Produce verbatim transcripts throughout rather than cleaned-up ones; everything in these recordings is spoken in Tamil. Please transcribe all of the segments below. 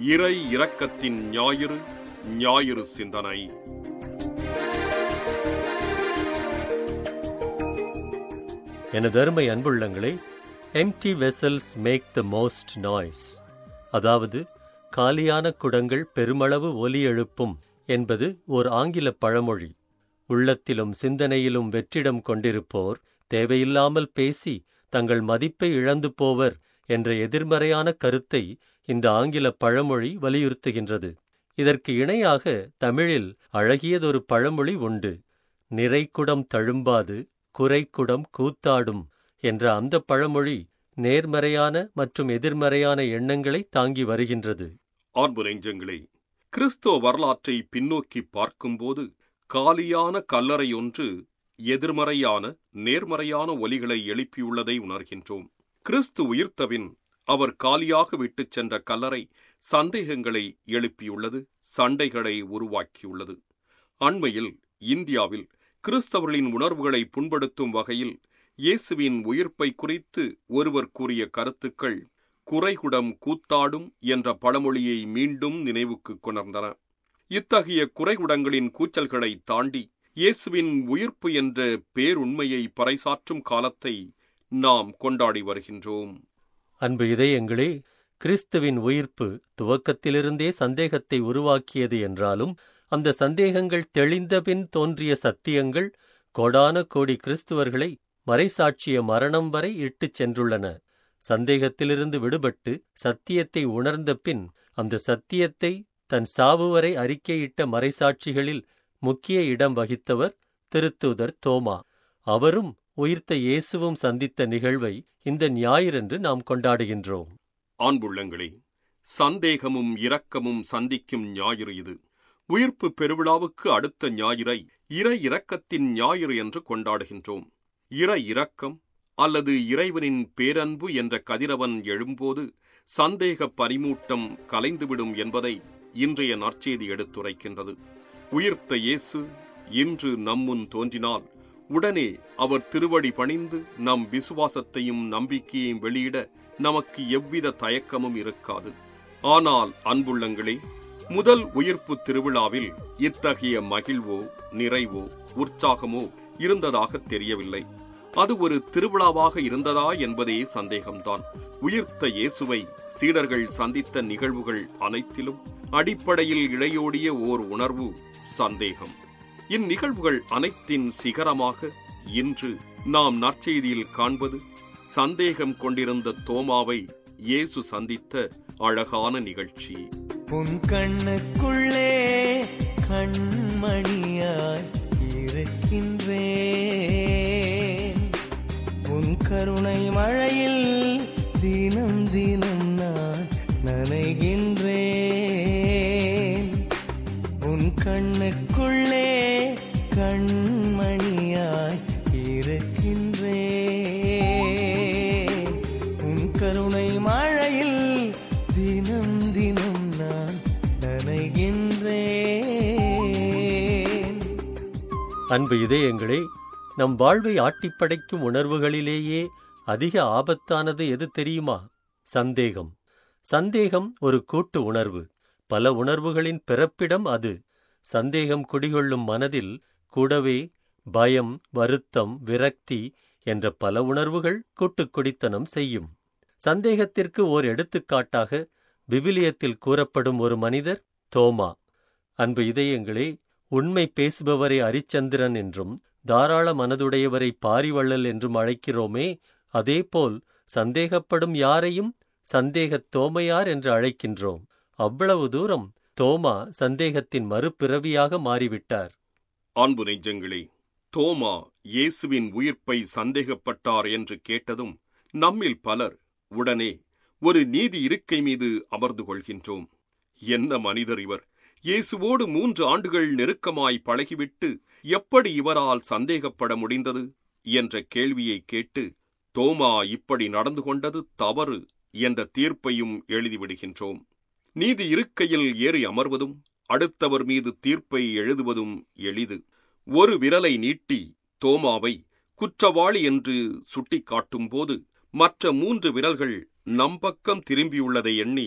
இறை இரக்கத்தின் ஞாயிறு ஞாயிறு சிந்தனை. எனது அருமை அன்புள்ளங்களே, empty vessels make the most noise, அதாவது காலியான குடங்கள் பெருமளவு ஒலி எழுப்பும் என்பது ஓர் ஆங்கில பழமொழி. உள்ளத்திலும் சிந்தனையிலும் வெற்றிடம் கொண்டிருப்போர் தேவையில்லாமல் பேசி தங்கள் மதிப்பை இழந்து போவர் என்ற எதிர்மறையான கருத்தை இந்த ஆங்கில பழமொழி வலியுறுத்துகின்றது. இதற்கு இணையாக தமிழில் அழகியதொரு பழமொழி உண்டு. நிறைக்குடம் தழும்பாது குறைக்குடம் கூத்தாடும் என்ற அந்த பழமொழி நேர்மறையான மற்றும் எதிர்மறையான எண்ணங்களை தாங்கி வருகின்றது. அன்பு நெஞ்சங்களே, கிறிஸ்துவ வரலாற்றை பின்னோக்கி பார்க்கும்போது காலியான கல்லறையொன்று எதிர்மறையான நேர்மறையான ஒலிகளை எழுப்பியுள்ளதை உணர்கின்றோம். கிறிஸ்து உயிர்த்தபின் அவர் காலியாக விட்டுச் சென்ற கல்லறை சந்தேகங்களை எழுப்பியுள்ளது, சண்டைகளை உருவாக்கியுள்ளது. அண்மையில் இந்தியாவில் கிறிஸ்தவர்களின் உணர்வுகளை புண்படுத்தும் வகையில் இயேசுவின் உயிர்ப்பை குறித்து ஒருவர் கூறிய கருத்துக்கள் குறைகுடம் கூத்தாடும் என்ற பழமொழியை மீண்டும் நினைவுக்கு கொணர்ந்தன. இத்தகைய குறைகுடங்களின் கூச்சல்களை தாண்டி இயேசுவின் உயிர்ப்பு என்ற பேருண்மையை பறைசாற்றும் காலத்தை நாம் கொண்டாடி வருகின்றோம். அன்பு இதயங்களே, கிறிஸ்துவின் உயிர்ப்பு துவக்கத்திலிருந்தே சந்தேகத்தை உருவாக்கியது என்றாலும் அந்த சந்தேகங்கள் தெளிந்தபின் தோன்றிய சத்தியங்கள் கோடான கோடி கிறிஸ்துவர்களை மறைசாட்சிய மரணம் வரை இட்டுச் சென்றுள்ளன. சந்தேகத்திலிருந்து விடுபட்டு சத்தியத்தை உணர்ந்த பின் அந்த சத்தியத்தை தன் சாவு வரை அறிக்கையிட்ட மறைசாட்சிகளில் முக்கிய இடம் வகித்தவர் திருத்தூதர் தோமா. அவரும் உயிர்த்த இயேசுவும் சந்தித்த நிகழ்வை இந்த ஞாயிறன்று நாம் கொண்டாடுகின்றோம். அன்புள்ளங்களே, சந்தேகமும் இரக்கமும் சந்திக்கும் ஞாயிறு இது. உயிர்ப்பு பெருவிழாவுக்கு அடுத்த ஞாயிறை இறை இரக்கத்தின் ஞாயிறு என்று கொண்டாடுகின்றோம். இறை இரக்கம் அல்லது இறைவனின் பேரன்பு என்ற கதிரவன் எழும்போது சந்தேக பனிமூட்டம் கலைந்துவிடும் என்பதை இன்றைய நற்செய்தி எடுத்துரைக்கின்றது. உயிர்த்த இயேசு இன்று நம்முன் தோன்றினால் உடனே அவர் திருவடி பணிந்து நம் விசுவாசத்தையும் நம்பிக்கையையும் வெளியிட நமக்கு எவ்வித தயக்கமும் இருக்காது. ஆனால் அன்புள்ளங்களே, முதல் உயிர்ப்பு திருவிழாவில் இத்தகைய மகிழ்வோ நிறைவோ உற்சாகமோ இருந்ததாக தெரியவில்லை. அது ஒரு திருவிழாவாக இருந்ததா என்பதே சந்தேகம்தான். உயிர்த்த இயேசுவை சீடர்கள் சந்தித்த நிகழ்வுகள் அனைத்திலும் அடிப்படையில் இழையோடிய ஓர் உணர்வு சந்தேகம். இந்நிகழ்வுகள் அனைத்தின் சிகரமாக இன்று நாம் நற்செய்தியில் காண்பது சந்தேகம் கொண்டிருந்த தோமாவை இயேசு சந்தித்த அழகான நிகழ்ச்சி. உன் கண்ணுக்குள்ளே கண்மணியாய் இருக்கின்றேன், உன் கருணை மழையில் தினம் தினம் நான் நனைகின்றேன். உன் கண்ணுக்குள்ளே கண்மணியாய் இருக்கின்றேன், உன் கருணை மழையில் தினம் தினம் நான் நனைகின்றேன். அன்பு இதயங்களே, நம் வாழ்வை ஆட்டிப்படைக்கும் உணர்வுகளிலேயே அதிக ஆபத்தானது எது தெரியுமா? சந்தேகம். சந்தேகம் ஒரு கூட்டு உணர்வு. பல உணர்வுகளின் பிறப்பிடம் அது. சந்தேகம் குடிகொள்ளும் மனதில் கூடவே பயம், வருத்தம், விரக்தி என்ற பல உணர்வுகள் கூட்டுக்குடித்தனம் செய்யும். சந்தேகத்திற்கு ஓர் எடுத்துக்காட்டாக விவிலியத்தில் கூறப்படும் ஒரு மனிதர் தோமா. அன்பு இதயங்களே, உண்மை பேசுபவரை அரிச்சந்திரன் என்றும் தாராள மனதுடையவரை பாரிவள்ளல் என்றும் அழைக்கிறோமே, அதேபோல் சந்தேகப்படும் யாரையும் சந்தேகத் தோமையார் என்று அழைக்கின்றோம். அவ்வளவு தூரம் தோமா சந்தேகத்தின் மறுபிறவியாக மாறிவிட்டார். அன்பு நெஞ்சங்களே, தோமா இயேசுவின் உயிர்ப்பை சந்தேகப்பட்டார் என்று கேட்டதும் நம்மில் பலர் உடனே ஒரு நீதி இருக்கை மீது அமர்ந்து கொள்கின்றோம். என்ன மனிதர் இவர்! இயேசுவோடு மூன்று ஆண்டுகள் நெருக்கமாய் பழகிவிட்டு எப்படி இவரால் சந்தேகப்பட முடிந்தது என்ற கேள்வியை கேட்டு தோமா இப்படி நடந்து கொண்டது தவறு என்ற தீர்ப்பையும் எழுதிவிடுகின்றோம். நீதி இருக்கையில் ஏறி அமர்வதும் அடுத்தவர் மீது தீர்ப்பை எழுதுவதும் எளிது. ஒரு விரலை நீட்டி தோமாவை குற்றவாளி என்று சுட்டிக்காட்டும் போது மற்ற மூன்று விரல்கள் நம்பக்கம் திரும்பியுள்ளதை எண்ணி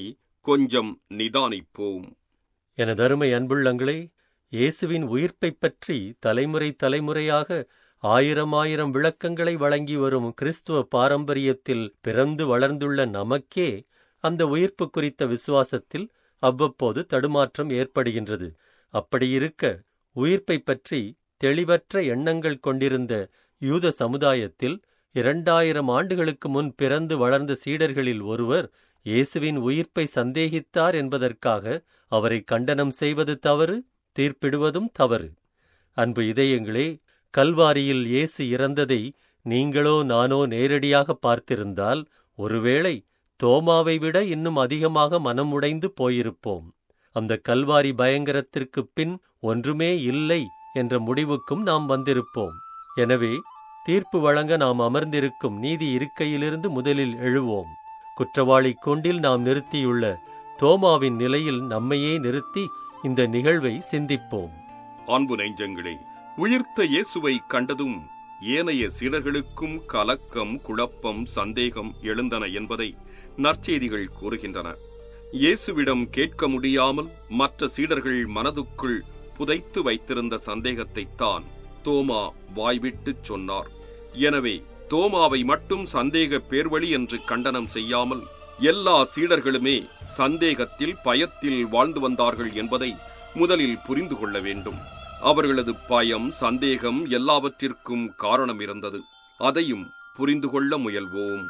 கொஞ்சம் நிதானிப்போம். எனதருமை அன்புள்ளங்களே, இயேசுவின் உயிர்ப்பைப் பற்றி தலைமுறை தலைமுறையாக ஆயிரம் ஆயிரம் விளக்கங்களை வழங்கி வரும் கிறிஸ்துவ பாரம்பரியத்தில் பிறந்து வளர்ந்துள்ள நமக்கே அந்த உயிர்ப்பு குறித்த விசுவாசத்தில் அவ்வப்போது தடுமாற்றம் ஏற்படுகின்றது. அப்படியிருக்க உயிர்ப்பைப் பற்றி தெளிவற்ற எண்ணங்கள் கொண்டிருந்த யூத சமுதாயத்தில் இரண்டாயிரம் ஆண்டுகளுக்கு முன் பிறந்து வளர்ந்த சீடர்களில் ஒருவர் இயேசுவின் உயிர்ப்பை சந்தேகித்தார் என்பதற்காக அவரை கண்டனம் செய்வது தவறு, தீர்ப்பிடுவதும் தவறு. அன்பு இதயங்களே, கல்வாரியில் இயேசு இறந்ததை நீங்களோ நானோ நேரடியாக பார்த்திருந்தால் ஒருவேளை தோமாவை விட இன்னும் அதிகமாக மனம் உடைந்து போயிருப்போம். அந்த கல்வாரி பயங்கரத்திற்குப் பின் ஒன்றுமே இல்லை என்ற முடிவுக்கும் நாம் வந்திருப்போம். எனவே தீர்ப்பு வழங்க நாம் அமர்ந்திருக்கும் நீதி இருக்கையிலிருந்து முதலில் எழுவோம். குற்றவாளி கூண்டில் நாம் நிறுத்தியுள்ள தோமாவின் நிலையில் நம்மையே நிறுத்தி இந்த நிகழ்வை சிந்திப்போம். அன்பு நெஞ்சங்களே, உயிர்த்த இயேசுவை கண்டதும் ஏனைய சீடர்களுக்கும் கலக்கம், குழப்பம், சந்தேகம் எழுந்தன என்பதை நற்செய்திகள் கூறுகின்றன. இயேசுவிடம் கேட்க முடியாமல் மற்ற சீடர்கள் மனதுக்குள் புதைத்து வைத்திருந்த சந்தேகத்தைத்தான் தோமா வாய்விட்டுச் சொன்னார். எனவே தோமாவை மட்டும் சந்தேக பேர்வழி என்று கண்டனம் செய்யாமல் எல்லா சீடர்களுமே சந்தேகத்தில், பயத்தில் வாழ்ந்து வந்தார்கள் என்பதை முதலில் புரிந்து கொள்ள வேண்டும். அவர்களது பயம், சந்தேகம் எல்லாவற்றிற்கும் காரணம் இருந்தது. அதையும் புரிந்து கொள்ள முயல்வோம்.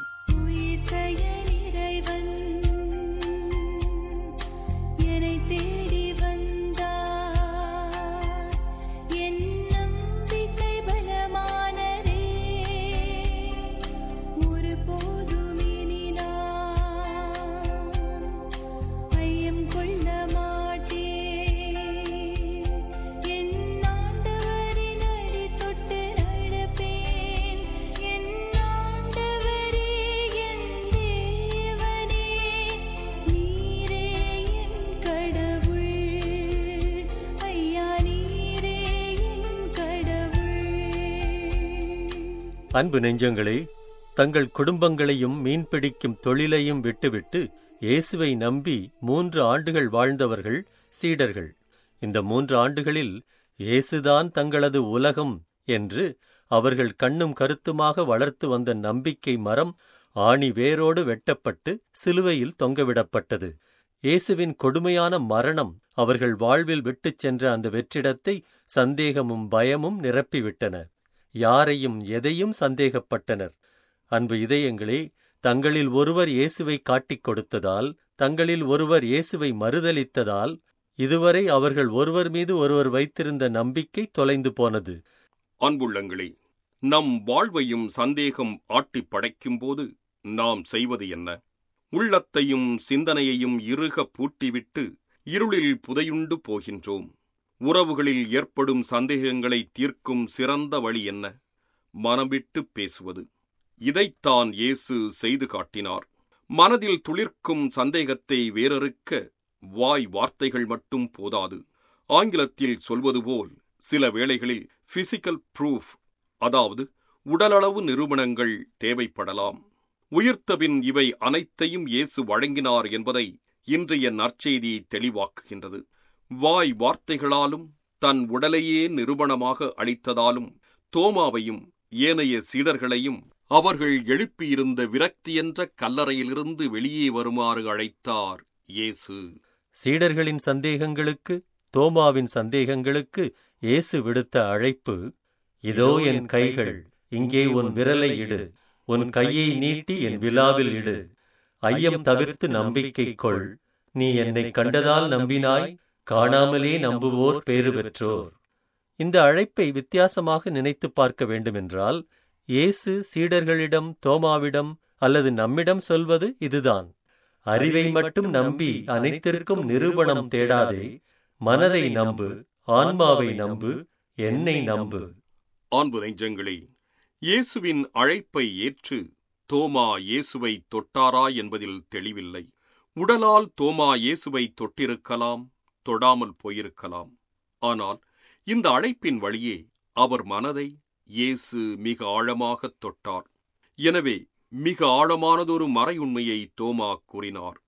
அன்பு நெஞ்சங்களே, தங்கள் குடும்பங்களையும் மீன்பிடிக்கும் தொழிலையும் விட்டுவிட்டு இயேசுவை நம்பி மூன்று ஆண்டுகள் வாழ்ந்தவர்கள் சீடர்கள். இந்த மூன்று ஆண்டுகளில் இயேசுதான் தங்களது உலகம் என்று அவர்கள் கண்ணும் கருத்துமாக வளர்த்து வந்த நம்பிக்கை மரம் ஆணி வேரோடு வெட்டப்பட்டு சிலுவையில் தொங்கவிடப்பட்டது. இயேசுவின் கொடுமையான மரணம் அவர்கள் வாழ்வில் விட்டுச் சென்ற அந்த வெற்றிடத்தை சந்தேகமும் பயமும் நிரப்பிவிட்டன. யாரையும் எதையும் சந்தேகப்பட்டனர். அன்பு இதயங்களே, தங்களில் ஒருவர் இயேசுவை காட்டிக் கொடுத்ததால், தங்களில் ஒருவர் இயேசுவை மறுதலித்ததால் இதுவரை அவர்கள் ஒருவர் மீது ஒருவர் வைத்திருந்த நம்பிக்கை தொலைந்து போனது. அன்புள்ளங்களே, நம் வாழ்வையும் சந்தேகம் ஆட்டி படைக்கும் போது நாம் செய்வது என்ன? உள்ளத்தையும் சிந்தனையையும் இறுக பூட்டிவிட்டு இருளில் புதையுண்டு போகின்றோம். உறவுகளில் ஏற்படும் சந்தேகங்களை தீர்க்கும் சிறந்த வழி என்ன? மனமிட்டு பேசுவது. இதைத்தான் இயேசு செய்து காட்டினார். மனதில் துளிர்க்கும் சந்தேகத்தை வேறறுக்க வாய் வார்த்தைகள் மட்டும் போதாது. ஆங்கிலத்தில் சொல்வது போல் சில வேளைகளில் பிசிக்கல் ப்ரூஃப், அதாவது உடலளவு நிரூபணங்கள் தேவைப்படலாம். உயிர்த்தபின் இவை அனைத்தையும் இயேசு வழங்கினார் என்பதை இன்றைய நற்செய்தி தெளிவாக்குகின்றது. வாய் வார்த்தைகளாலும் தன் உடலையே நிரூபணமாக அளித்ததாலும் தோமாவையும் ஏனைய சீடர்களையும் அவர்கள் எழுப்பியிருந்த விரக்தியென்ற கல்லறையிலிருந்து வெளியே வருமாறு அழைத்தார் இயேசு. சீடர்களின் சந்தேகங்களுக்கு, தோமாவின் சந்தேகங்களுக்கு இயேசு விடுத்த அழைப்பு, இதோ என் கைகள், இங்கே உன் விரலை இடு, உன் கையை நீட்டி என் விலாவில் இடு, ஐயம் தவிர்த்து நம்பிக்கை கொள், நீ என்னை கண்டதால் நம்பினாய், காணாமலே நம்புவோர் பேறு பெற்றோர். இந்த அழைப்பை வித்தியாசமாக நினைத்து பார்க்க வேண்டுமென்றால் இயேசு சீடர்களிடம், தோமாவிடம் அல்லது நம்மிடம் சொல்வது இதுதான்: அறிவை மட்டும் நம்பி அனைத்திற்கும் நிரூபணம் தேடாதே, மனதை நம்பு, ஆன்மாவை நம்பு, என்னை நம்பு. அன்பு நெஞ்சங்களே, இயேசுவின் அழைப்பை ஏற்று தோமா இயேசுவை தொட்டாரா என்பதில் தெளிவில்லை. உடலால் தோமா இயேசுவை தொட்டிருக்கலாம், தொடாமல் போயிருக்கலாம். ஆனால் இந்த அழைப்பின் வழியே அவர் மனதை இயேசு மிக ஆழமாகத் தொட்டார். எனவே மிக ஆழமானதொரு மறையுண்மையை தோமா கூறினார்.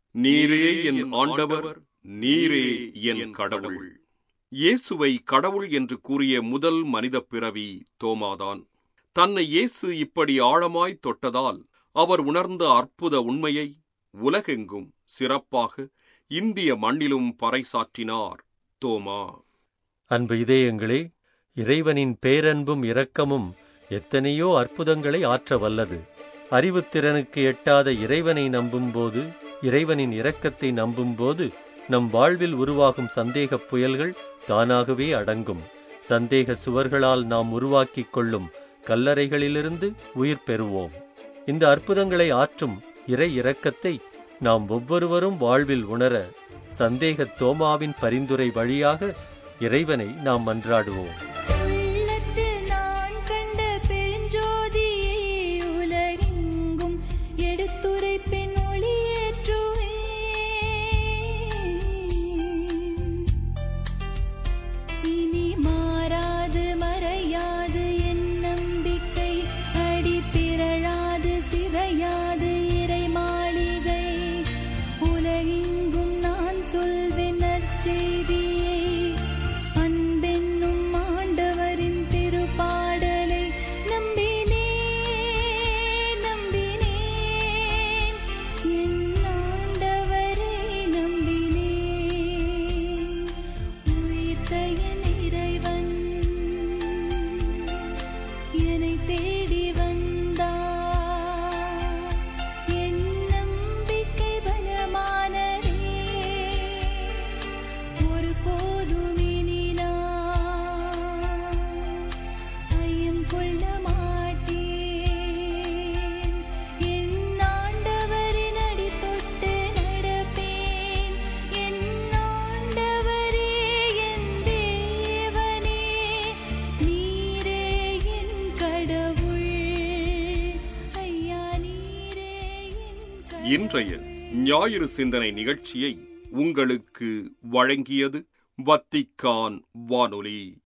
நீரே என் ஆண்டவர், நீரே என் கடவுள். இயேசுவை கடவுள் என்று கூறிய முதல் மனித பிறவி தோமாதான். தன்னை இயேசு இப்படி ஆழமாய் தொட்டதால் அவர் உணர்ந்த அற்புத உண்மையை உலகெங்கும் சிறப்பாக இந்திய மண்ணிலும் பறைசாற்றினார் தோமா. அன்பு இதயங்களே, இறைவனின் பேரன்பும் இரக்கமும் எத்தனையோ அற்புதங்களை ஆற்ற வல்லது. அறிவுத்திறனுக்கு எட்டாத இறைவனை நம்பும்போது, இறைவனின் இரக்கத்தை நம்பும்போது நம் வாழ்வில் உருவாகும் சந்தேகப் புயல்கள் தானாகவே அடங்கும். சந்தேக சுவர்களால் நாம் உருவாக்கிக் கொள்ளும் கல்லறைகளிலிருந்து உயிர் பெறுவோம். இந்த அற்புதங்களை ஆற்றும் இறை இரக்கத்தை நாம் ஒவ்வொருவரும் வாழ்வில் உணர சந்தேக தோமாவின் பரிந்துரை வழியாக இறைவனை நாம் மன்றாடுவோம். இன்றைய ஞாயிறு சிந்தனை நிகழ்ச்சியை உங்களுக்கு வழங்கியது வத்திக்கான் வானொலி.